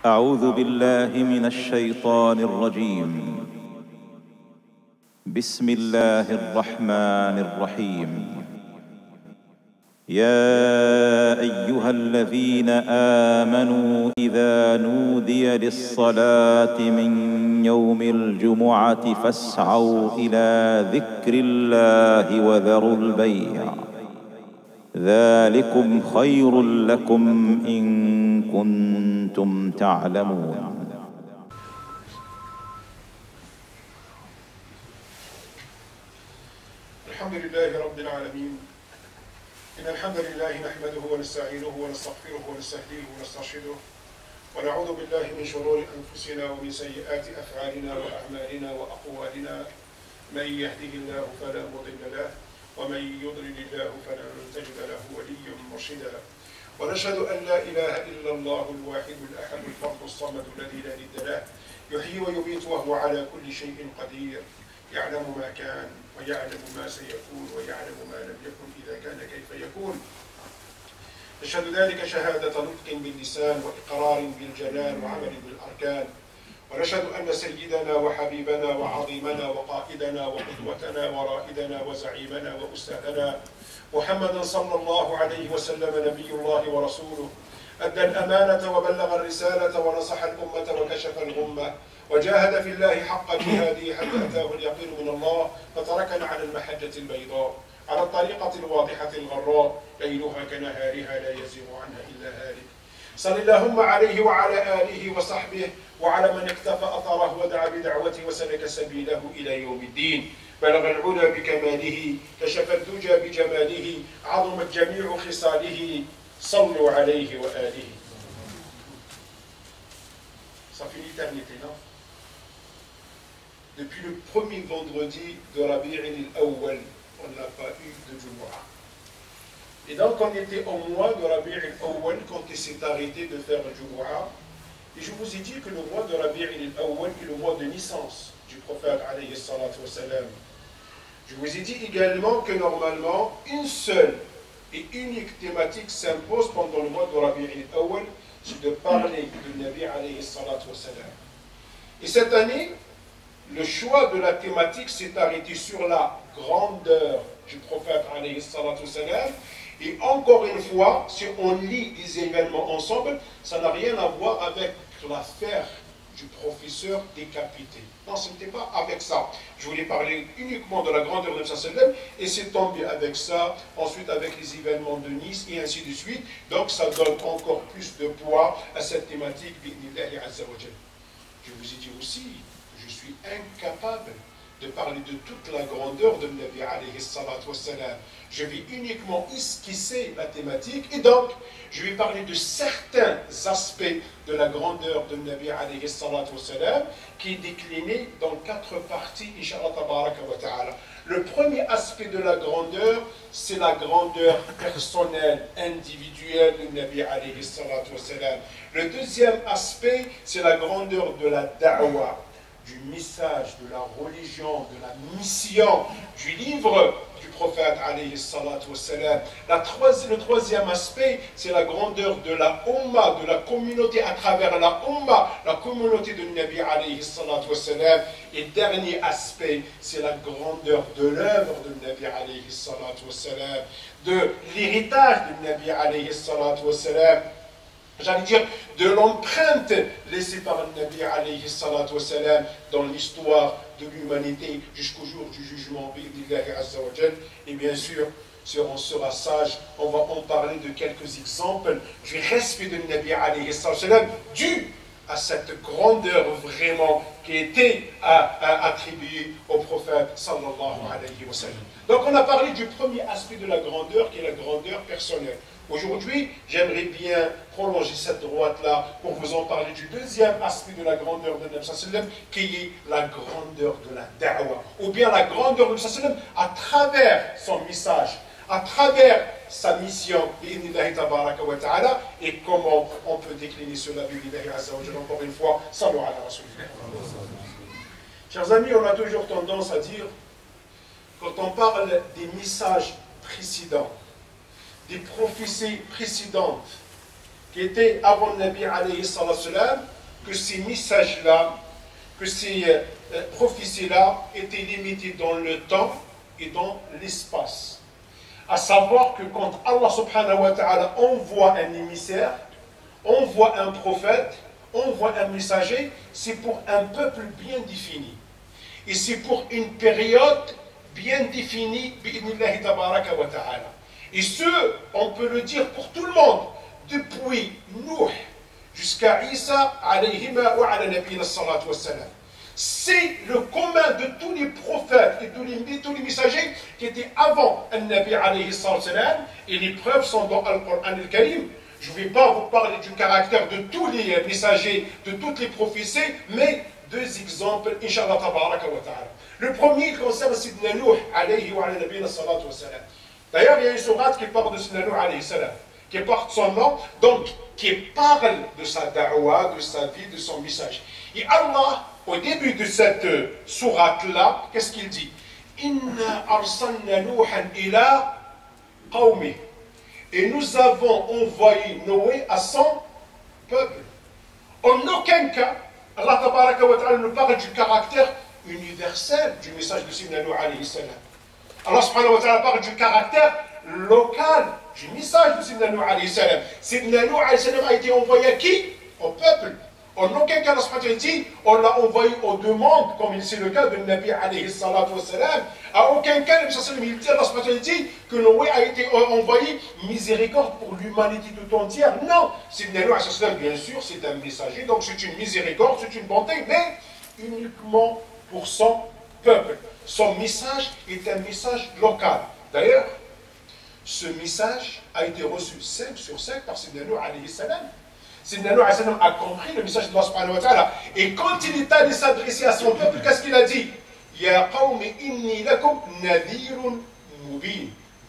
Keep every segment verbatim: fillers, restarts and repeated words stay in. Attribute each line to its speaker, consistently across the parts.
Speaker 1: أعوذ بالله من الشيطان الرجيم. بسم الله الرحمن الرحيم. يا أيها الذين آمنوا إذا نودي للصلاة من يوم الجمعة فاسعوا إلى ذكر الله وذروا البيع ذلكم خير لكم إن كنتم تعلمون.
Speaker 2: الحمد لله رب العالمين. إن الحمد لله نحمده ونستعينه ونستغفره ونستهديه ونسترشده ونعوذ بالله من شرور أنفسنا ومن سيئات أفعالنا وأعمالنا وأقوالنا. من يهده الله فلا مضل له ومن يضلل الله فلن تجد له وليا مرشدا. ونشهد أن لا إله إلا الله الواحد الأحد الفرد الصمد الذي لا ند له يحيي ويميت وهو على كل شيء قدير. يعلم ما كان ويعلم ما سيكون ويعلم ما لم يكن إذا كان كيف يكون. نشهد ذلك شهادة نطق باللسان وإقرار بالجنان وعمل بالأركان. ونشهد أن سيدنا وحبيبنا وعظيمنا وقائدنا وقدوتنا ورائدنا وزعيمنا وأستاذنا محمدا صلى الله عليه وسلم نبي الله ورسوله أدى الأمانة وبلغ الرسالة ونصح الأمة وكشف الغمة وجاهد في الله حق جهاده حتى أتاه اليقين من الله فتركنا على المحجة البيضاء على الطريقة الواضحة الغراء ليلها كنهارها لا يزيغ عنها إلا هالك. صل اللهم عليه وعلى آله وصحبه وعلى من اكتفى أثره ودعا بدعوته وسلك سبيله إلى يوم الدين. بلغ العلا بكماله كشف الدجى بجماله عظمت جميع خصاله صلوا عليه وآله. Ça fait l'éternité, non? Depuis le premier vendredi de Rabi' al-Awwal, on n'a pas eu de Jumu'ah. Et donc on était au mois de Rabi' al-Awwal quand il s'est arrêté de faire le Jumu'ah. Et je vous ai dit que le mois de Rabi' al-Awwal est le mois de naissance du prophète alayhi salatu wa salam. Je vous ai dit également que normalement une seule et unique thématique s'impose pendant le mois de Rabi' al-Awwal, c'est de parler du Nabi alayhi salatu wa salam. Et cette année, le choix de la thématique s'est arrêté sur la grandeur du prophète alayhi salatu wa salam. Et encore une fois, si on lit les événements ensemble, ça n'a rien à voir avec l'affaire du professeur décapité. Non, ce n'était pas avec ça. Je voulais parler uniquement de la grandeur de sallam et c'est tombé avec ça, ensuite avec les événements de Nice et ainsi de suite. Donc ça donne encore plus de poids à cette thématique. Je vous ai dit aussi que je suis incapable de parler de toute la grandeur de Nabi alayhi salatu wa salam. Je vais uniquement esquisser la thématique et donc je vais parler de certains aspects de la grandeur de Nabi alayhi salatu wa salam qui est décliné dans quatre parties, Inch'Allah tabaraka wa ta'ala. Le premier aspect de la grandeur, c'est la grandeur personnelle, individuelle de Nabi alayhi salatu wa salam. Le deuxième aspect, c'est la grandeur de la da'wa, du message, de la religion, de la mission, du livre du prophète alayhi salatu wa salam. La troisième, le troisième aspect, c'est la grandeur de la Ummah, de la communauté à travers la Ummah, la communauté de Nabi alayhi salatu wa salam. Et dernier aspect, c'est la grandeur de l'œuvre de Nabi alayhi salatu wa salam, de l'héritage de Nabi alayhi salatu wa salam. J'allais dire, de l'empreinte laissée par le Nabi alayhi salatu wa salam dans l'histoire de l'humanité jusqu'au jour du jugement bi'idhnillahi azza wa jal. Et bien sûr, si on sera sage, on va en parler de quelques exemples du respect de Nabi alayhi salatu wa salam dû à cette grandeur vraiment qui était attribuée au prophète sallallahu alayhi wa sallam. Donc on a parlé du premier aspect de la grandeur qui est la grandeur personnelle. Aujourd'hui, j'aimerais bien prolonger cette droite-là pour vous en parler du deuxième aspect de la grandeur de Nabi sallallahu alayhi wa sallam qui est la grandeur de la da'wa, ou bien la grandeur de Nabi sallallahu alayhi wa sallam à travers son message, à travers sa mission, bi'idhnillahi tabaraka wa ta'ala, et comment on peut décliner cela, bi'idhnillahi azza wa jalla. Encore une fois, salut ala rasulillah. Chers amis, on a toujours tendance à dire, quand on parle des messages précédents, des prophéties précédentes, qui étaient avant le Nabi alayhi salam, que ces messages-là, que ces euh, prophéties-là étaient limitées dans le temps et dans l'espace. À savoir que quand Allah subhanahu wa ta'ala envoie un émissaire, envoie un prophète, envoie un messager, c'est pour un peuple bien défini. Et c'est pour une période bien définie, bi'idnillahi tabaraka wa ta'ala. Et ce, on peut le dire pour tout le monde, depuis Nuh jusqu'à Isa, alayhima wa ala nabiyina salatu wa salam. C'est le commun de tous les prophètes et tous les, tous les messagers qui étaient avant un Nabi alayhi salam, et les preuves sont dans Al-Qur'an al-Karim. Je ne vais pas vous parler du caractère de tous les messagers, de toutes les prophéties, mais deux exemples, Inch'Allah tabaraka wa ta'ala. Le premier concerne Sidna Nuh alayhi wa ala nabiyina salatu wa salam. D'ailleurs, il y a une sourate qui parle de Sidna Nuh alayhi salam, qui porte son nom, donc qui parle de sa da'wa, de sa vie, de son message. Et Allah, au début de cette sourate-là, qu'est-ce qu'il dit? Inna arsalna Nuhan ila qawmi. Et nous avons envoyé Noé à son peuple. En aucun cas, Allah tabaraka wa ta'ala nous parle du caractère universel du message de Sidna Nuh alayhi salam. Allah subhanahu wa ta'ala parle du caractère local du message de Sidna Nuh alayhi salam. Sidna Nuh alayhi salam a été envoyé à qui? Au peuple. En aucun cas, Allah dit, on l'a envoyé aux demandes, comme c'est le cas de Nabi alayhi salatu wa salam. À aucun cas, Allah dit que Noé a été envoyé miséricorde pour l'humanité tout entière. Non, Sidna Nuh alayhi salam, bien sûr, c'est un messager, donc c'est une miséricorde, c'est une bonté, mais uniquement pour son peuple. Son message est un message local. D'ailleurs, ce message a été reçu cinq sur cinq par Sidna Nuh alayhi salam. Sidna Nuh alayhi salam a compris le message de Allah subhanahu wa ta'ala. Et quand il est allé s'adresser à son peuple, qu'est-ce qu'il a dit? Ya qawmi inni lakum nadhirun mubin.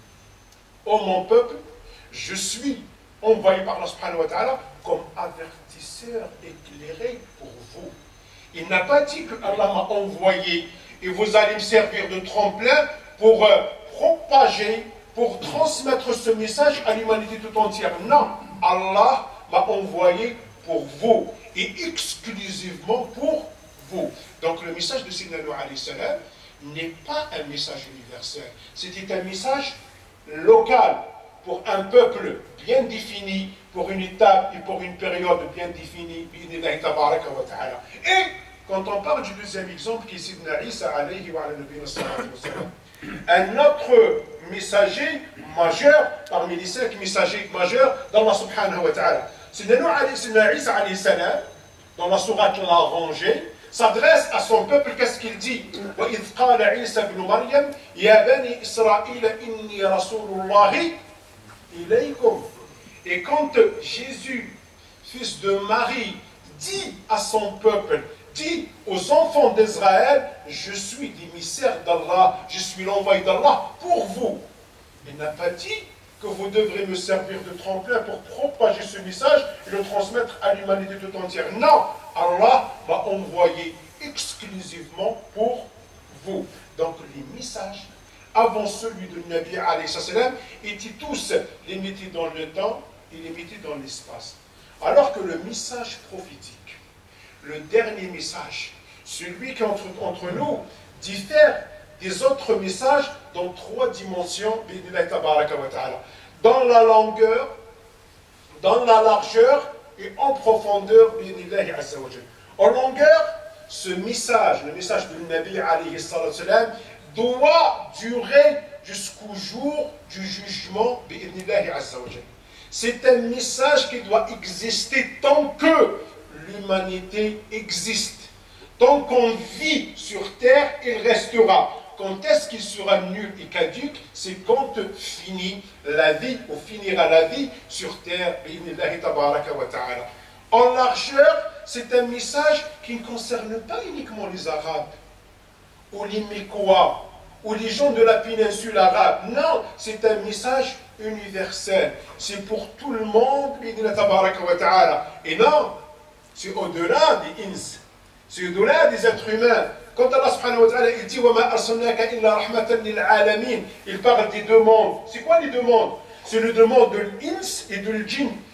Speaker 2: Oh mon peuple, je suis envoyé par Allah subhanahu wa ta'ala comme avertisseur éclairé pour vous. Il n'a pas dit que Allah m'a envoyé et vous allez me servir de tremplin pour euh, propager, pour transmettre ce message à l'humanité tout entière. Non, Allah m'a envoyé pour vous et exclusivement pour vous. Donc le message de Sidna Nuh alayhi salam n'est pas un message universel, c'était un message local pour un peuple bien défini, pour une étape et pour une période bien définie. Et quand on parle du deuxième exemple qui est Sidna Isa alayhi wa salam, un autre messager majeur parmi les cinq messagers majeurs d'Allah subhanahu wa ta'ala. Sidna Isa alayhi salam, dans la sourate la rangée, s'adresse à son peuple, qu'est-ce qu'il dit? وَإِذْ قَالَ عِيسَى بْنُ مَرْيَمَ يَا بَنِي إِسْرَائِيلَ إِنِّي رَسُولُ اللَّهِ إِلَيْكُمْ. Et quand Jésus, fils de Marie, dit à son peuple, dit aux enfants d'Israël, je suis l'émissaire d'Allah, je suis l'envoyé d'Allah pour vous. Il n'a pas dit que vous devrez me servir de tremplin pour propager ce message et le transmettre à l'humanité tout entière. Non, Allah m'a envoyé exclusivement pour vous. Donc les messages avant celui de Nabi alayhi salam étaient tous limités dans le temps et limités dans l'espace. Alors que le message prophétique, le dernier message, celui qui entre, entre nous, diffère des autres messages dans trois dimensions, dans la longueur, dans la largeur et en profondeur. En longueur, ce message, le message de Nabi alayhi salam, doit durer jusqu'au jour du jugement. C'est un message qui doit exister tant que l'humanité existe. Tant qu'on vit sur terre, il restera. Quand est-ce qu'il sera nul et caduque? C'est quand finit la vie, ou finira la vie sur terre. En largeur, c'est un message qui ne concerne pas uniquement les Arabes, ou les Mécois, ou les gens de la péninsule arabe. Non, c'est un message universel. C'est pour tout le monde. Et non, c'est au-delà des ins. C'est au-delà des êtres humains. Quand Allah subhanahu wa ta'ala il dit وَمَا أَرْسَلْنَاكَ إِلَّا رَحْمَةً لِلْعَالَمِينَ, il parle des deux mondes. C'est quoi les deux mondes? C'est le deux mondes de l'ins et de l'djinn.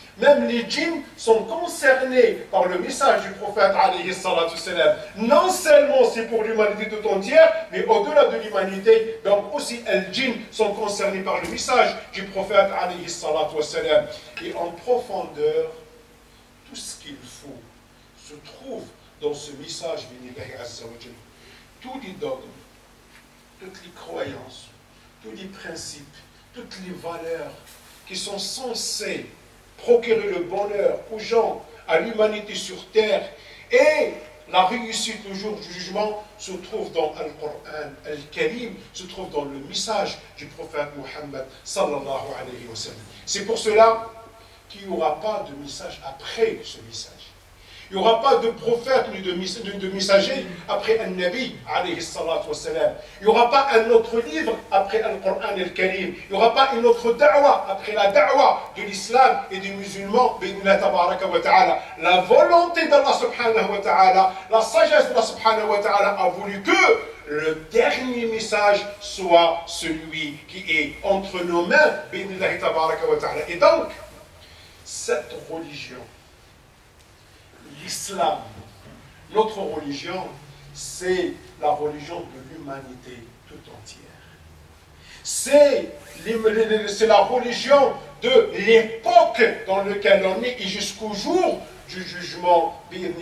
Speaker 2: Même les djinns sont concernés par le message du prophète alayhi salatu salam. Non seulement c'est pour l'humanité tout entière, mais au-delà de l'humanité, donc aussi les djinns sont concernés par le message du prophète alayhi salatu salam. Et en profondeur, tout ce qu'il faut se trouve dans ce message d'Illahi Azza wa Jal. Tous les dogmes, toutes les croyances, tous les principes, toutes les valeurs qui sont censées procurer le bonheur aux gens, à l'humanité sur terre, et la réussite le jour du jugement se trouve dans Al-Qur'an Al-Karim, se trouve dans le message du prophète Muhammad sallallahu alayhi wa sallam. C'est pour cela qu'il n'y aura pas de message après ce message. Il n'y aura pas de prophète ni de, de, de messager après un Nabi, alayhi salatu wa salam. Il n'y aura pas un autre livre après Al-Qur'an Al-Karim. Il n'y aura pas une autre da'wa après la da'wa de l'islam et des musulmans. La volonté d'Allah subhanahu wa ta'ala, la sagesse d'Allah subhanahu wa ta'ala a voulu que le dernier message soit celui qui est entre nos mains. Et donc, cette religion, l'islam, notre religion, c'est la religion de l'humanité tout entière. C'est la religion de l'époque dans laquelle on est et jusqu'au jour du jugement.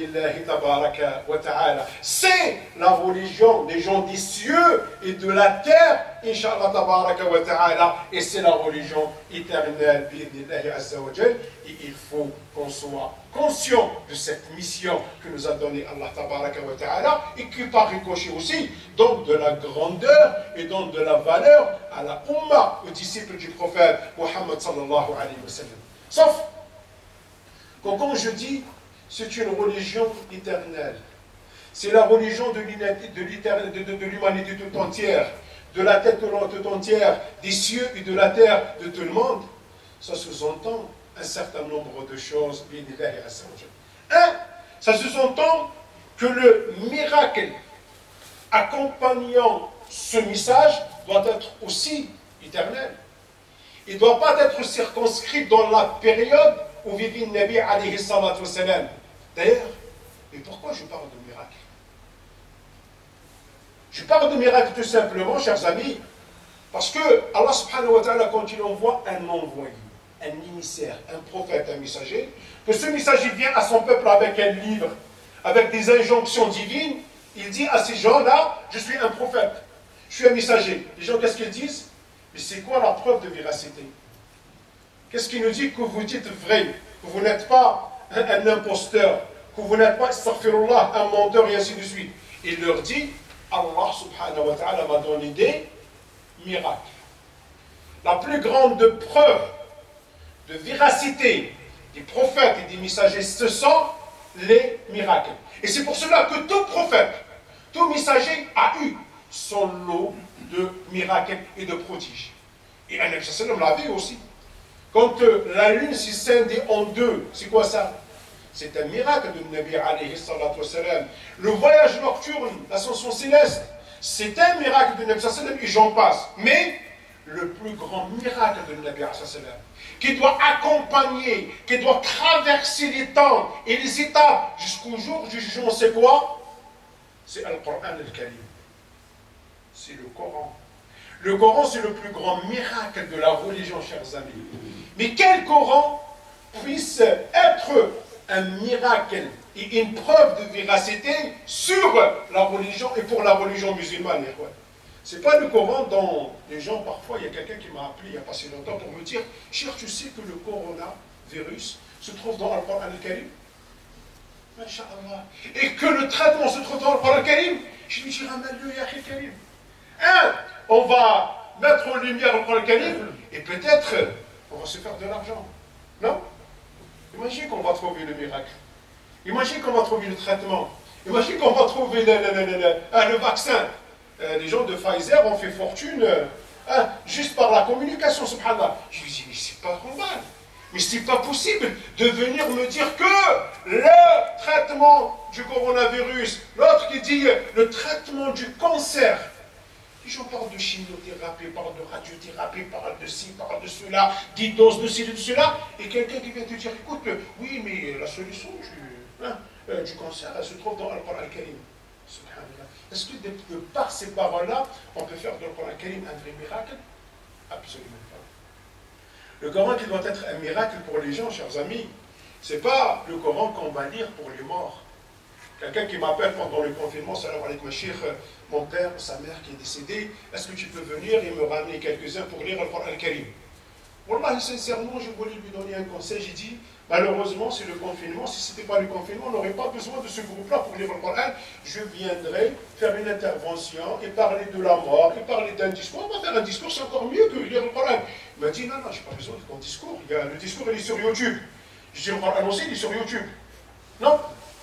Speaker 2: C'est la religion des gens des cieux et de la terre, Inch'Allah tabaraka wa ta'ala, et c'est la religion éternelle, et il faut qu'on soit conscient de cette mission que nous a donnée Allah tabaraka wa ta'ala, et qui par ricochet aussi donne de la grandeur et donne de la valeur à la Ummah, aux disciples du prophète Muhammad sallallahu alayhi wa sallam. Sauf que quand je dis c'est une religion éternelle, c'est la religion de l'humanité tout entière, de la tête tout entière, des cieux et de la terre de tout le monde, ça sous-entend un certain nombre de choses. Un, ça sous-entend que le miracle accompagnant ce message doit être aussi éternel. Il ne doit pas être circonscrit dans la période où vivait le Nabi alayhi salatu wassalam. D'ailleurs, mais pourquoi je parle de miracle? Je parle de miracle tout simplement, chers amis, parce que Allah subhanahu wa ta'ala, quand il envoie un envoyé, un émissaire, un prophète, un messager, que ce messager vient à son peuple avec un livre, avec des injonctions divines, il dit à ces gens-là, je suis un prophète, je suis un messager. Les gens, qu'est-ce qu'ils disent? Mais c'est quoi la preuve de véracité? Qu'est-ce qui nous dit que vous dites vrai, que vous n'êtes pas un, un imposteur, que vous n'êtes pas, astaghfirullah, un menteur et ainsi de suite? Il leur dit, Allah subhanahu wa ta'ala m'a donné des miracles. La plus grande preuve de véracité des prophètes et des messagers, ce sont les miracles. Et c'est pour cela que tout prophète, tout messager a eu son lot de miracles et de prodiges. Et un sallam l'a vu aussi. Quand euh, la lune s'est scindée en deux, c'est quoi ça? C'est un miracle de Nabi alayhi salatu wassalam. Le voyage nocturne, l'ascension céleste, c'est un miracle de Nabi sallallahu alayhi wa sallam, et j'en passe. Mais le plus grand miracle de Nabi sallallahu alayhi wa sallam, qui doit accompagner, qui doit traverser les temps et les étapes jusqu'au jour du jugement, c'est quoi? C'est Al-Qur'an Al-Karim. C'est le Coran. Le Coran, c'est le plus grand miracle de la religion, chers amis. Mais quel Coran puisse être un miracle et une preuve de véracité sur la religion et pour la religion musulmane? C'est pas le Coran dont les gens, parfois, il y a quelqu'un qui m'a appelé il n'y a pas si longtemps pour me dire, cher, tu sais que le coronavirus se trouve dans le Coran Al-Karim? Masha'Allah. Et que le traitement se trouve dans le Coran Al-Karim? Je lui dis, ramène-le, ya Karim. Un, on va mettre en lumière le Coran Al-Karim et peut-être on va se faire de l'argent. Non? Imagine qu'on va trouver le miracle. Imagine qu'on va trouver le traitement. Imagine qu'on va trouver le, le, le, le, le, le vaccin. Euh, les gens de Pfizer ont fait fortune euh, hein, juste par la communication, subhanallah. Je lui dis, mais c'est pas normal. Mais c'est pas possible de venir me dire que le traitement du coronavirus, l'autre qui dit le traitement du cancer. Les gens parlent de chimiothérapie, parlent de radiothérapie, parlent de ci, parlent de cela, des doses de ci, de cela. Et quelqu'un qui vient te dire, écoute, oui, mais la solution du, hein, euh, du cancer, elle se trouve dans Al-Qur'an al-Karim. Est-ce que de, de par ces paroles-là, on peut faire de Al-Qur'an al-Karim un vrai miracle? Absolument pas. Le Coran qui doit être un miracle pour les gens, chers amis, ce n'est pas le Coran qu'on va lire pour les morts. Quelqu'un qui m'appelle pendant le confinement, salam alaykoum cheikh, mon père ou sa mère qui est décédé, est-ce que tu peux venir et me ramener quelques-uns pour lire le Coran al-Karim? Wallah, sincèrement, je voulais lui donner un conseil. J'ai dit, malheureusement, c'est le confinement. Si ce n'était pas le confinement, on n'aurait pas besoin de ce groupe-là pour lire le Coran. Je viendrai faire une intervention et parler de la mort, et parler d'un discours. On va faire un discours, c'est encore mieux que lire le Coran. Il m'a dit, non, non, je n'ai pas besoin de ton discours. Il y a, le discours, il est sur YouTube. Je dis, le Coran aussi, il est sur YouTube. Non.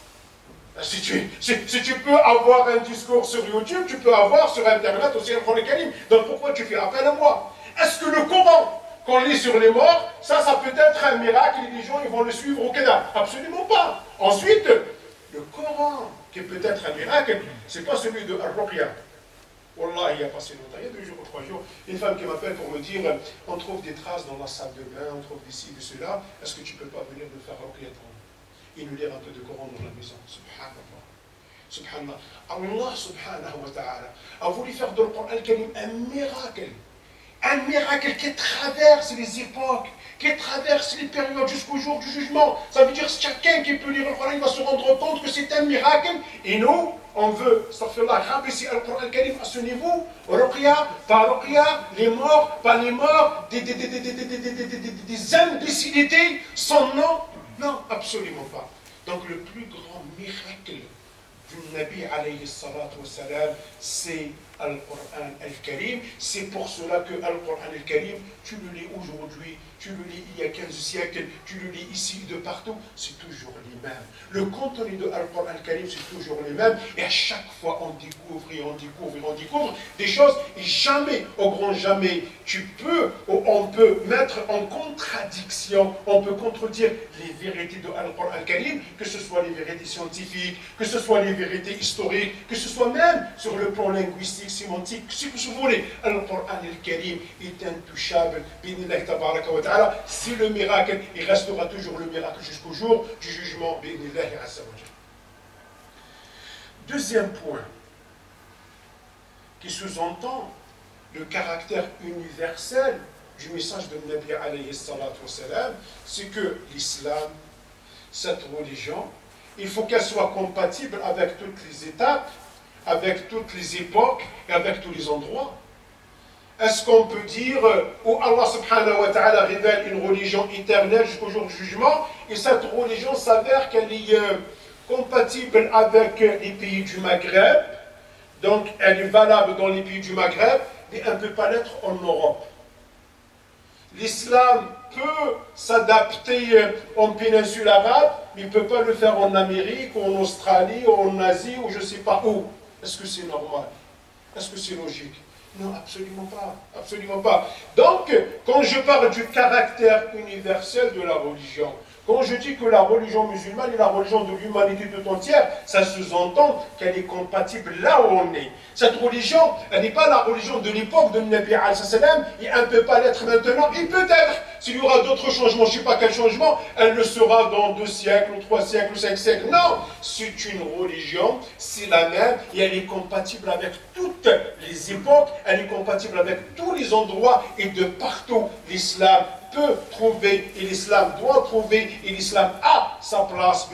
Speaker 2: Si tu, si, si tu peux avoir un discours sur YouTube, tu peux avoir sur Internet aussi un Coran al-Karim. Donc pourquoi tu fais appel à moi? Est-ce que le Coran qu'on lit sur les morts, ça, ça peut être un miracle et les gens ils vont le suivre au Canada? Absolument pas. Ensuite, le Coran, qui est peut-être un miracle, c'est pas celui de Al-Ruqya. Wallah, il y a passé longtemps, il y a deux jours ou trois jours, une femme qui m'appelle pour me dire, on trouve des traces dans la salle de bain, on trouve d'ici, de cela, est-ce que tu peux pas venir me faire Ruqya et nous lire un peu de Coran dans la maison? Subhanallah. Subhanallah. Allah subhanahu wa ta'ala a voulu faire de Coran al-Karim un miracle. Un miracle qui traverse les époques, qui traverse les périodes jusqu'au jour du jugement. Ça veut dire que chacun qui peut lire le Coran, il va se rendre compte que c'est un miracle. Et nous, on veut, astaghfirullah, rabaisser le Coran al-Karim à ce niveau. Ruqya, pas Ruqya, les morts, pas les morts, des, des, des, des, des, des, des, des, des, des, des imbécilités sans nom. Non, absolument pas. Donc le plus grand miracle du Nabi alayhi salatu wa salam, c'est Al-Qur'an al-Karim. C'est pour cela que Al-Qur'an al-Karim, tu le lis aujourd'hui, tu le lis il y a quinze siècles, tu le lis ici, de partout, c'est toujours les mêmes. Le contenu de Al-Qur'an al-Karim, c'est toujours les mêmes. Et à chaque fois, on découvre et on découvre et on découvre des choses. Et jamais, au grand jamais, tu peux, on peut mettre en contradiction, on peut contredire les vérités de Al-Qur'an al-Karim, que ce soit les vérités scientifiques, que ce soit les vérités historiques, que ce soit même sur le plan linguistique, sémantique, ce que vous voulez. Al-Qur'an al-Karim est intouchable. C'est le miracle, il restera toujours le miracle jusqu'au jour du jugement. Deuxième point qui sous-entend le caractère universel du message de Nabi alayhi salatu wassalam, c'est que l'islam, cette religion, il faut qu'elle soit compatible avec toutes les étapes, avec toutes les époques et avec tous les endroits. Est-ce qu'on peut dire où Allah subhanahu wa ta'ala révèle une religion éternelle jusqu'au jour du jugement, et cette religion s'avère qu'elle est euh, compatible avec les pays du Maghreb, donc elle est valable dans les pays du Maghreb, mais elle ne peut pas l'être en Europe. L'islam peut s'adapter en péninsule arabe, mais il ne peut pas le faire en Amérique, ou en Australie, ou en Asie, ou je ne sais pas où. Est-ce que c'est normal? Est-ce que c'est logique? Non, absolument pas. Absolument pas. Donc, quand je parle du caractère universel de la religion, quand je dis que la religion musulmane est la religion de l'humanité tout entière, ça sous-entend qu'elle est compatible là où on est. Cette religion, elle n'est pas la religion de l'époque de Nabi alayhi salam, et elle ne peut pas l'être maintenant. Et peut-être, s'il y aura d'autres changements, je ne sais pas quel changement, elle le sera dans deux siècles, ou trois siècles, ou cinq siècles. Non, c'est une religion, c'est la même, et elle est compatible avec toutes les époques, elle est compatible avec tous les endroits, et de partout, l'islam peut trouver, et l'islam doit trouver, et l'islam a sa place.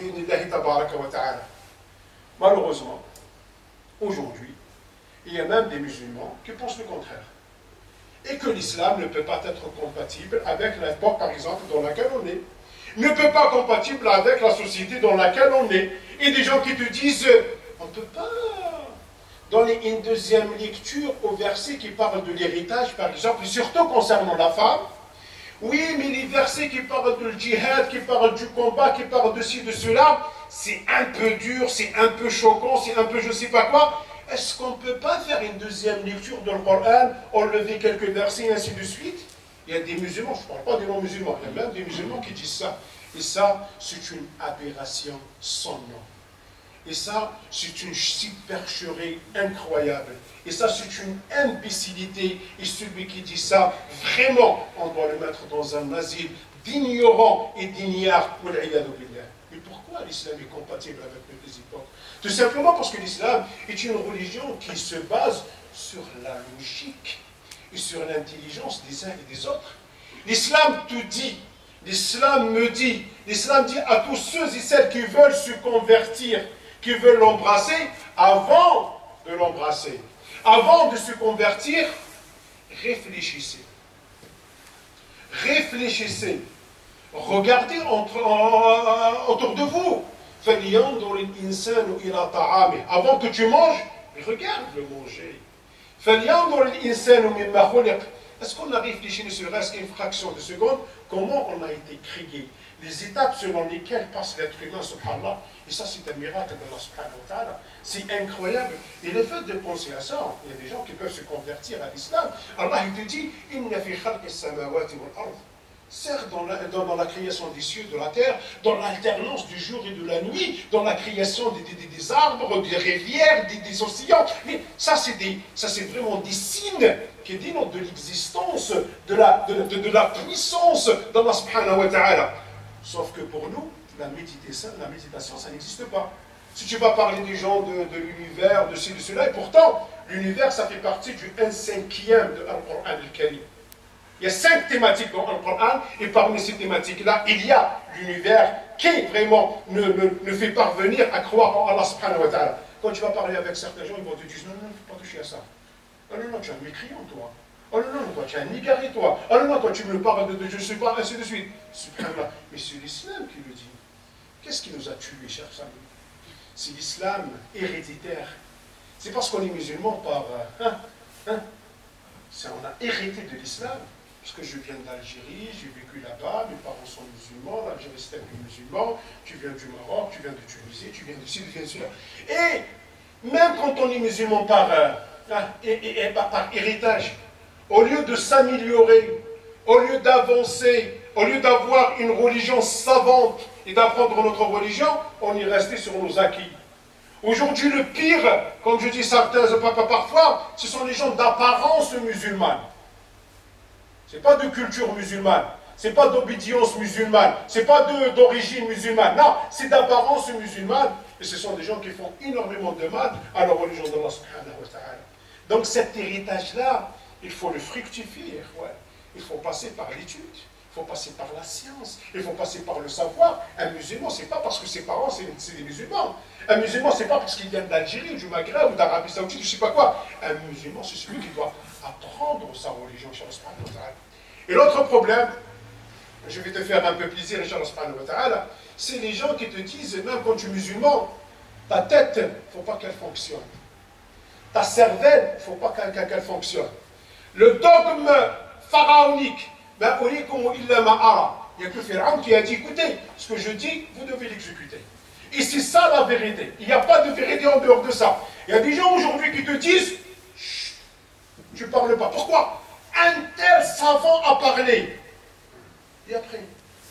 Speaker 2: Malheureusement, aujourd'hui, il y a même des musulmans qui pensent le contraire. Et que l'islam ne peut pas être compatible avec l'époque, par exemple, dans laquelle on est. Ne peut pas compatible avec la société dans laquelle on est. Et des gens qui te disent, on ne peut pas donner une deuxième lecture au verset qui parle de l'héritage, par exemple, et surtout concernant la femme. Oui, mais les versets qui parlent du djihad, qui parlent du combat, qui parlent de ci, de cela, c'est un peu dur, c'est un peu choquant, c'est un peu je ne sais pas quoi. Est-ce qu'on ne peut pas faire une deuxième lecture dans le Coran, enlever quelques versets et ainsi de suite? Il y a des musulmans, je ne parle pas des non-musulmans, il y a même des musulmans qui disent ça. Et ça, c'est une aberration sans nom. Et ça, c'est une supercherie incroyable. Et ça, c'est une imbécilité. Et celui qui dit ça, vraiment, on doit le mettre dans un asile d'ignorants et d'ignares. Mais pourquoi l'islam est compatible avec les époques? Tout simplement parce que l'islam est une religion qui se base sur la logique et sur l'intelligence des uns et des autres. L'islam te dit, l'islam me dit, l'islam dit à tous ceux et celles qui veulent se convertir, qui veulent l'embrasser, avant de l'embrasser, avant de se convertir, réfléchissez. Réfléchissez. Regardez entre, en, autour de vous. Avant que tu manges, regarde le manger. Est-ce qu'on a réfléchi ne serait-ce qu'une fraction de seconde comment on a été créé, les étapes selon lesquelles passe l'être humain, subhanallah, et ça c'est un miracle d'Allah subhanahu wa ta'ala, c'est incroyable. Et le fait de penser à ça, il y a des gens qui peuvent se convertir à l'islam. Allah il te dit, inna fi khalqi samawati wal ard. Certes, dans la, dans, dans la création des cieux, de la terre, dans l'alternance du jour et de la nuit, dans la création des, des, des arbres, des rivières, des, des océans. Mais ça, c'est vraiment des signes qui dénotent de l'existence, de la, de, de, de la puissance d'Allah subhanahu wa ta'ala. Sauf que pour nous, la méditation, la méditation ça n'existe pas. Si tu vas parler des gens de, de l'univers, de ci, de cela, et pourtant, l'univers, ça fait partie du un cinquième de Al-Qur'an al-Karim. Il y a cinq thématiques dans le Coran, et parmi ces thématiques-là, il y a l'univers qui vraiment ne, ne, ne fait parvenir à croire en Allah subhanahu wa ta'ala. Quand tu vas parler avec certains gens, ils vont te dire non, non, il ne faut pas toucher à ça. Oh non, non, tu es un mécréant, toi. Oh non, non, toi, tu es un égaré, toi. Oh non, non, toi, tu me parles de, de je ne sais pas, ainsi de suite. Subhanallah. Mais c'est l'islam qui le dit. Qu'est-ce qui nous a tués, chers amis? C'est l'islam héréditaire. C'est parce qu'on est musulman par. Hein, hein, on a hérité de l'islam. Parce que je viens d'Algérie, j'ai vécu là-bas, mes parents sont musulmans, l'Algérie c'est un pays musulman, tu viens du Maroc, tu viens de Tunisie, tu viens de ci, tu viens de cela. Et même quand on est musulman par, euh, et, et, et, par, par héritage, au lieu de s'améliorer, au lieu d'avancer, au lieu d'avoir une religion savante et d'apprendre notre religion, on est resté sur nos acquis. Aujourd'hui, le pire, comme je dis certains parfois, ce sont les gens d'apparence musulmane. Ce n'est pas de culture musulmane, ce n'est pas d'obédience musulmane, ce n'est pas d'origine musulmane. Non, c'est d'apparence musulmane. Et ce sont des gens qui font énormément de mal à la religion d'Allah subhanahu wa ta'ala. Donc cet héritage-là, il faut le fructifier. Ouais. Il faut passer par l'étude, il faut passer par la science, il faut passer par le savoir. Un musulman, ce n'est pas parce que ses parents, c'est des musulmans. Un musulman, ce n'est pas parce qu'il vient d'Algérie, ou du Maghreb, ou d'Arabie Saoudite, je ne sais pas quoi. Un musulman, c'est celui qui doit apprendre sa religion, Inch'Allah subhanahu wa ta'ala. Et l'autre problème, je vais te faire un peu plaisir, Inch'Allah subhanahu wa ta'ala, c'est les gens qui te disent, même quand tu es musulman, ta tête, il ne faut pas qu'elle fonctionne. Ta cervelle, il ne faut pas qu'elle qu'elle fonctionne. Le dogme pharaonique, ben, il y a que Pharaon qui a dit, écoutez, ce que je dis, vous devez l'exécuter. Et c'est ça la vérité. Il n'y a pas de vérité en dehors de ça. Il y a des gens aujourd'hui qui te disent, chut, tu ne parles pas. Pourquoi? Un tel savant a parlé. Et après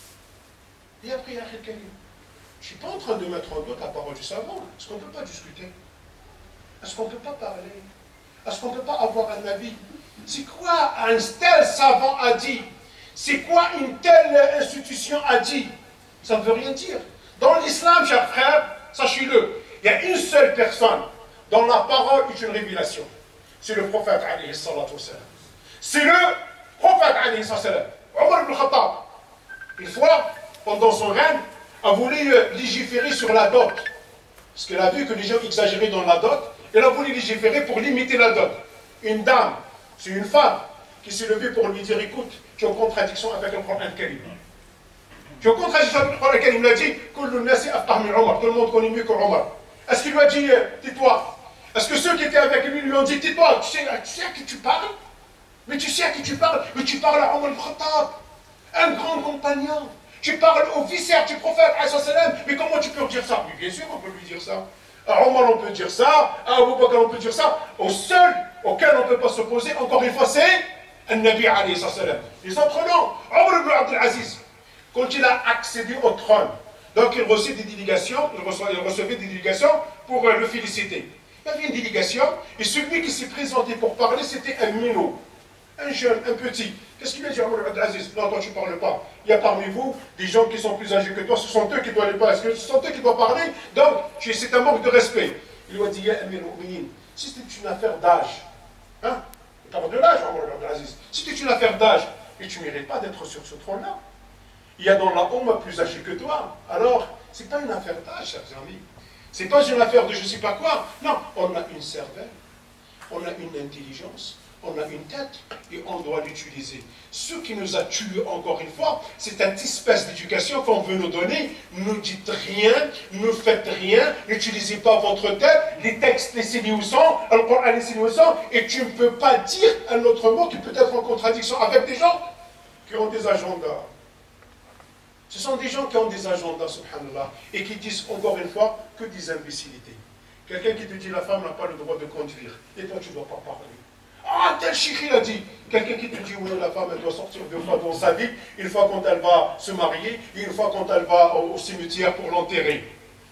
Speaker 2: Et après, il y a quelqu'un. Je ne suis pas en train de mettre en doute la parole du savant. Est-ce qu'on ne peut pas discuter? Est-ce qu'on ne peut pas parler? Est-ce qu'on ne peut pas avoir un avis? C'est quoi un tel savant a dit? C'est quoi une telle institution a dit? Ça ne veut rien dire. Dans l'islam, chers frères, sachez-le, il y a une seule personne dont la parole est une révélation. C'est le prophète alayhi salatu wassalam. C'est le prophète alayhi salatu wassalam. Omar ibn Khattab, une fois, pendant son règne, a voulu légiférer sur la dot. Parce qu'elle a vu que les gens exagéraient dans la dot. Elle a voulu légiférer pour limiter la dot. Une dame, c'est une femme, qui s'est levée pour lui dire, écoute, tu es en contradiction avec le Coran al-Karim. Tu es en contradiction avec le Coran al-Karim. Il a dit, tout le monde connaît mieux que Omar. Est-ce qu'il lui a dit, tais-toi? Est-ce que ceux qui étaient avec lui lui ont dit, tais-toi, tu sais, tu sais à qui tu parles? Mais tu sais à qui tu parles? Mais tu parles à Omar al-Khattab, un grand compagnon. Tu parles au vicaire du prophète, mais comment tu peux dire ça? Mais bien sûr, on peut lui dire ça. À Omar, on peut dire ça. À Abu Bakr, on peut dire ça. Au seul auquel on ne peut pas s'opposer, encore une fois, c'est un Nabi alayhi salam. Les autres non. Omar ibn Abdul Aziz, quand il a accédé au trône, Donc il recevait des délégations, il recevait, il recevait des délégations pour euh, le féliciter. Il y avait une délégation, et celui qui s'est présenté pour parler, c'était un minot, un jeune, un petit. Qu'est-ce qu'il a dit à Omar Abdelaziz? Non, toi tu ne parles pas. Il y a parmi vous des gens qui sont plus âgés que toi, ce sont eux qui doivent parler, parce que ce sont eux qui doivent parler, donc c'est un manque de respect. Il lui a dit, Amir al-Mu'minin, si c'est une affaire d'âge, hein, il parle de l'âge, Omar Abdelaziz, si c'est une affaire d'âge, et tu ne mérites pas d'être sur ce trône-là, il y a dans la Oumma plus âgé que toi, alors ce n'est pas une affaire d'âge, chers amis. Ce n'est pas une affaire de je ne sais pas quoi. Non, on a une cervelle, on a une intelligence, on a une tête et on doit l'utiliser. Ce qui nous a tués, encore une fois, c'est cette espèce d'éducation qu'on veut nous donner. Ne dites rien, ne faites rien, n'utilisez pas votre tête, les textes, laissez-les où sont, le Coran, laissez-les où sont, et tu ne peux pas dire un autre mot qui peut être en contradiction avec des gens qui ont des agendas. Ce sont des gens qui ont des agendas, subhanallah, et qui disent, encore une fois, que des imbécilités. Quelqu'un qui te dit, la femme n'a pas le droit de conduire, et toi, tu ne dois pas parler. Ah, tel chic, il a dit. Quelqu'un qui te dit, oui, la femme, elle doit sortir deux fois dans sa vie, une fois quand elle va se marier, et une fois quand elle va au cimetière pour l'enterrer.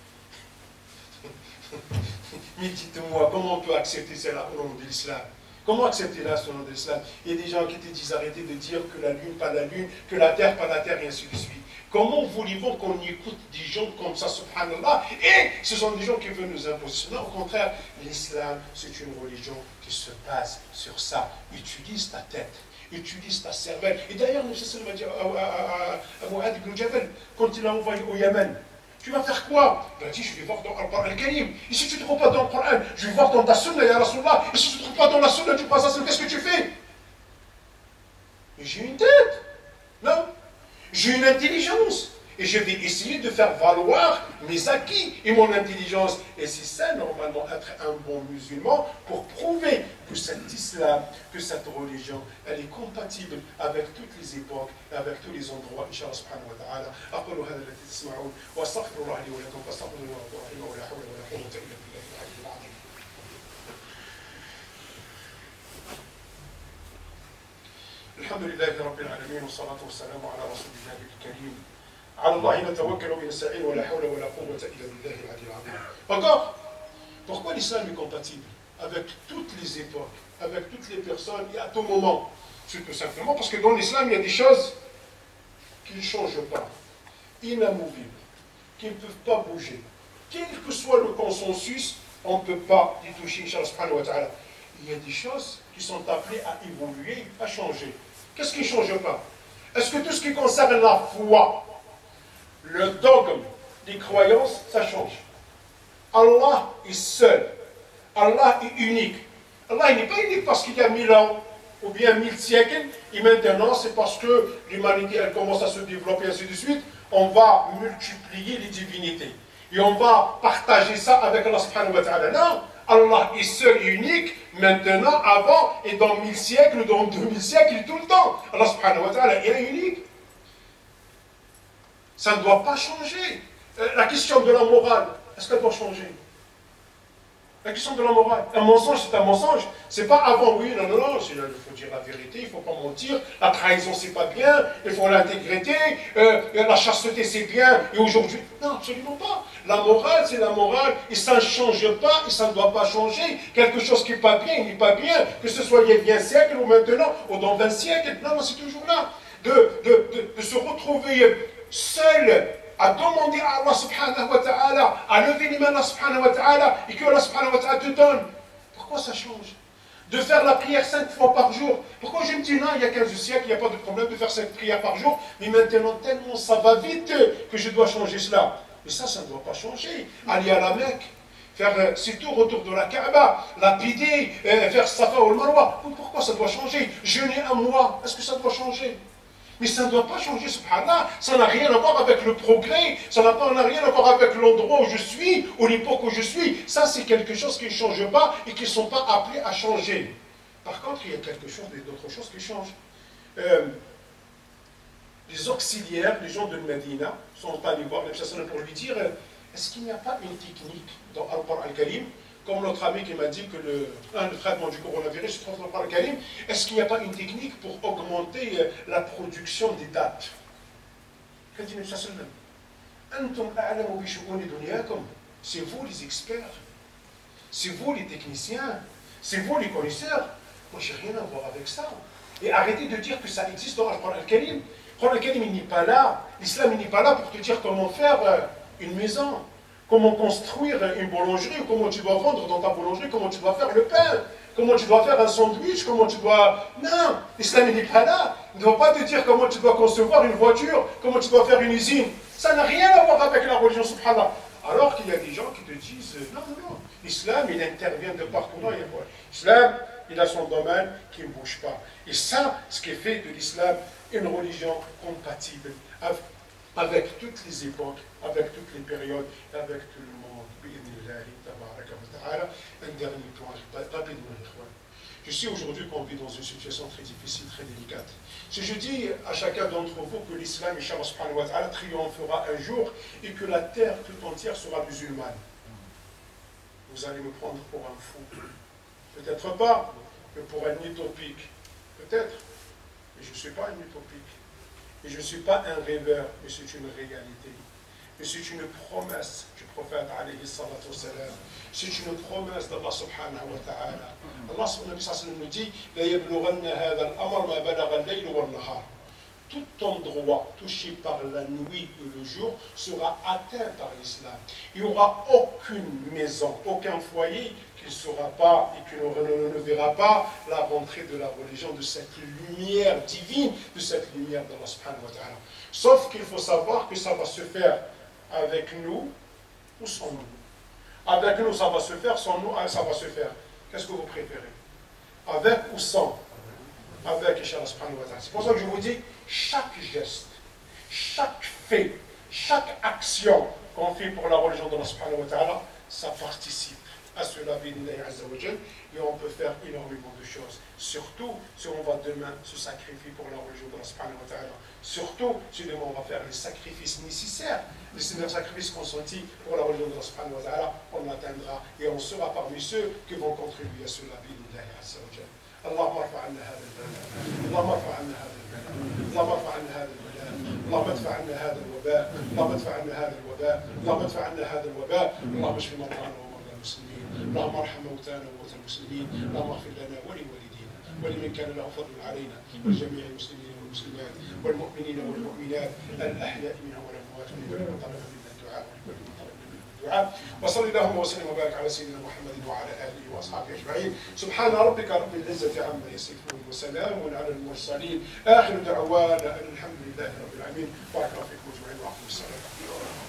Speaker 2: Mais dites-moi, comment on peut accepter cela au nom de l'islam? Comment accepter là au nom de l'islam? Il y a des gens qui te disent, arrêtez de dire que la lune, pas la lune, que la terre, pas la terre, et ainsi de suite. Comment voulez-vous qu'on écoute des gens comme ça, subhanallah, et ce sont des gens qui veulent nous imposer? Non, au contraire, l'islam, c'est une religion qui se base sur ça. Utilise ta tête, utilise ta cervelle. Et d'ailleurs, M. Sallam a dit à Mu'adh ibn Jabal, quand il l'a envoyé au Yémen, tu vas faire quoi? Il a dit, je vais voir dans le Coran al-Karim. Et si tu ne te trouves pas dans le Coran, je vais voir dans ta sunna, ya Rasulullah. Et si tu ne te trouves pas dans la sunna du prophète, qu'est-ce que tu fais? J'ai une tête. Non. J'ai une intelligence et je vais essayer de faire valoir mes acquis et mon intelligence. Et c'est ça, normalement, être un bon musulman pour prouver que cet islam, que cette religion, elle est compatible avec toutes les époques, avec tous les endroits. Inch'Allah subhanahu wa ta'ala. أقول هذا الذي تسمعون وأستغفر الله لي ولكم فاستغفروه إنه هو الرحيم ولا حول ولا قوة إلا بالله العلي العظيم. الحمد لله رب العالمين والصلاة والسلام على رسول الله الكريم على الله نتوكل ونستعين ولا حول ولا قوة إلا بالله العلي العظيم. Encore, pourquoi l'islam est compatible avec toutes les époques, avec toutes les personnes et à tout moment? C'est tout simplement parce que dans l'islam, il y a des choses qui ne changent pas, inamovibles, qui ne peuvent pas bouger. Quel que soit le consensus, on ne peut pas y toucher, Inch'Allah subhanahu wa ta'ala. Il y a des choses qui sont appelées à évoluer, à changer. Qu'est-ce qui ne change pas? Est-ce que tout ce qui concerne la foi, le dogme des croyances, ça change? Allah est seul. Allah est unique. Allah n'est pas unique parce qu'il y a mille ans, ou bien mille siècles, et maintenant c'est parce que l'humanité elle commence à se développer, et ainsi de suite, on va multiplier les divinités. Et on va partager ça avec Allah subhanahu wa ta'ala. Non, Allah est seul et unique, maintenant, avant, et dans mille siècles, dans deux mille siècles, et tout le temps. Allah subhanahu wa ta'ala est unique. Ça ne doit pas changer. Euh, la question de la morale, est-ce qu'elle doit changer? La question de la morale. Un mensonge, c'est un mensonge. C'est pas avant, oui, non, non, non, il faut dire la vérité, il ne faut pas mentir. La trahison, c'est pas bien, il faut l'intégrité. Euh, la chasteté, c'est bien, et aujourd'hui, non, absolument pas. La morale, c'est la morale, et ça ne change pas, et ça ne doit pas changer. Quelque chose qui n'est pas bien, il n'est pas bien, que ce soit il y a vingt siècles, ou maintenant, ou dans vingt siècles, non, non, c'est toujours là. De, de, de, de se retrouver seul, à demander à Allah subhanahu wa ta'ala, à lever les mains à Allah subhanahu wa ta'ala, et que Allah subhanahu wa ta'ala te donne. Pourquoi ça change? De faire la prière cinq fois par jour. Pourquoi je me dis non, il y a quinze siècles, il n'y a pas de problème de faire cinq prières par jour, mais maintenant tellement ça va vite que je dois changer cela. Mais ça, ça ne doit pas changer. Aller à la Mecque, faire euh, ses tours autour de la Kaaba, lapider, euh, faire Safa ou le Marwa. Pourquoi ça doit changer? Jeûner un mois, est-ce que ça doit changer? Mais ça ne doit pas changer, subhanallah. Ça n'a rien à voir avec le progrès, ça n'a rien à voir avec l'endroit où je suis, ou l'époque où je suis. Ça, c'est quelque chose qui ne change pas et qui ne sont pas appelés à changer. Par contre, il y a quelque chose, d'autres choses qui changent. Euh, les auxiliaires, les gens de Medina, sont allés voir le prophète pour lui dire est-ce qu'il n'y a pas une technique dans Al-Qur'an al-Karim, comme notre ami qui m'a dit que le, un, le traitement du coronavirus se trouve dans Al-Qur'an al-Karim, est-ce qu'il n'y a pas une technique pour augmenter la production des dates? Qu'a dit le prophète? أنتم أعلم بشؤون دنياكم. C'est vous les experts, c'est vous les techniciens, c'est vous les connaisseurs. Moi, j'ai rien à voir avec ça. Et arrêtez de dire que ça existe dans le Coran al-Karim. Le Coran al-Karim, il n'est pas là. L'islam, il n'est pas là pour te dire comment faire une maison, comment construire une boulangerie, comment tu dois vendre dans ta boulangerie, comment tu dois faire le pain, comment tu dois faire un sandwich, comment tu dois... Non, l'islam, il n'est pas là. Il ne doit pas te dire comment tu dois concevoir une voiture, comment tu dois faire une usine. Ça n'a rien à voir avec la religion, subhanallah. Alors qu'il y a des gens qui te disent, non, non, non, l'islam, il intervient de partout. Non, il y a pas. L'islam, il a son domaine qui ne bouge pas. Et ça, ce qui fait de l'islam une religion compatible avec, avec toutes les époques, avec toutes les périodes, avec tout le monde. Un dernier point, rapidement, je sais aujourd'hui qu'on vit dans une situation très difficile, très délicate. Si je dis à chacun d'entre vous que l'islam, Inch'Allah subhanahu wa ta'ala, triomphera un jour et que la terre tout entière sera musulmane, vous allez me prendre pour un fou. Peut-être pas, mais pour un utopique. Peut-être, mais je ne suis pas un utopique. Et je ne suis pas un rêveur, mais c'est une réalité. Et c'est une promesse du prophète alayhi salatu wassalam. C'est une promesse d'Allah subhanahu wa ta'ala. Allah subhanahu wa ta'ala nous dit La yablughanna hadha al-amr ma balagha al-layl wal-nahar. Tout endroit touché par la nuit et le jour sera atteint par l'islam. Il n'y aura aucune maison, aucun foyer qui ne sera pas et qui ne, ne verra pas la rentrée de la religion, de cette lumière divine, de cette lumière d'Allah subhanahu wa ta'ala. Sauf qu'il faut savoir que ça va se faire avec nous ou sans nous. Avec nous, ça va se faire, sans nous, ça va se faire. Qu'est-ce que vous préférez? Avec ou sans? Avec Inch'Allah subhanahu wa ta'ala. C'est pour ça que je vous dis, chaque geste, chaque fait, chaque action qu'on fait pour la religion d'Allah subhanahu wa ta'ala, ça participe à cela, et on peut faire énormément de choses. Surtout si on va demain se sacrifier pour la religion d'Allah subhanahu wa ta'ala. Surtout si demain on va faire les sacrifices nécessaires, les sacrifices consentis pour la religion d'Allah subhanahu wa ta'ala, on atteindra et on sera parmi ceux qui vont contribuer à cela. اللهم ارفع عنا هذا البلاء، اللهم ارفع عنا هذا البلاء، اللهم ارفع عنا هذا البلاء، اللهم ادفع عنا هذا الوباء، اللهم ادفع عنا هذا الوباء، اللهم ادفع عنا هذا الوباء، اللهم اشف مرضانا ومرضى المسلمين، اللهم ارحم موتانا وموتى المسلمين، اللهم اغفر لنا ولوالدينا ولمن كان له فضل علينا ولجميع المسلمين والمسلمات والمؤمنين والمؤمنات الأحياء منهم والأموات ولكل من طلب منا الدعاء ولكل من طلب منا الدعاء وصل اللهم وسلم وبارك على سيدنا محمد وعلى آله وأصحابه أجمعين سبحان ربك رب العزة عما يصفون وسلام على المرسلين آخر دعوانا أن الحمد لله رب العالمين بارك الله فيكم أجمعين وأقم الصلاة